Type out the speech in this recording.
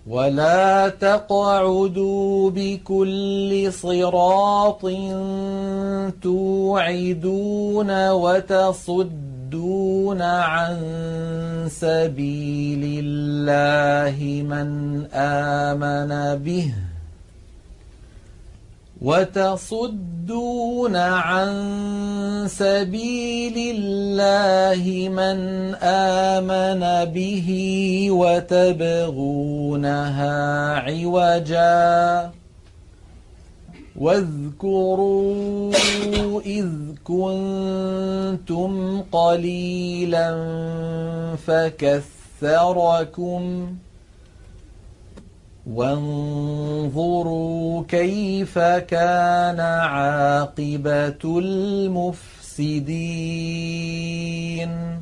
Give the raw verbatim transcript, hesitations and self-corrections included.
ولا تقعدوا بكل صراط توعدون وتصدون عن سبيل الله من آمن به وتصدون عن سبيل الله من آمن به وتبغونها عوجا واذكروا إذ كنتم قليلا فكثركم وانظروا كيف كان عاقبة المفسدين